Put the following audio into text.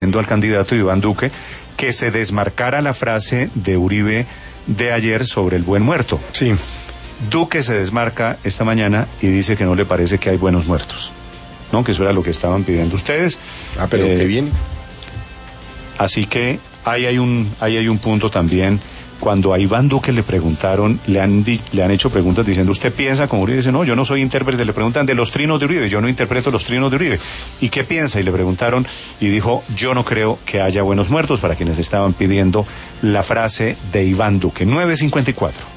al candidato Iván Duque que se desmarcara la frase de Uribe de ayer sobre el buen muerto. Sí. Duque se desmarca esta mañana y dice que no le parece que hay buenos muertos, ¿no? Que eso era lo que estaban pidiendo ustedes. Ah, pero qué bien. Así que ahí hay un punto también. Cuando a Iván Duque le preguntaron, le han hecho preguntas diciendo, ¿usted piensa como Uribe? Dice, no, yo no soy intérprete. Le preguntan de los trinos de Uribe, yo no interpreto los trinos de Uribe. ¿Y qué piensa? Y le preguntaron y dijo, yo no creo que haya buenos muertos, para quienes estaban pidiendo la frase de Iván Duque. 9:54.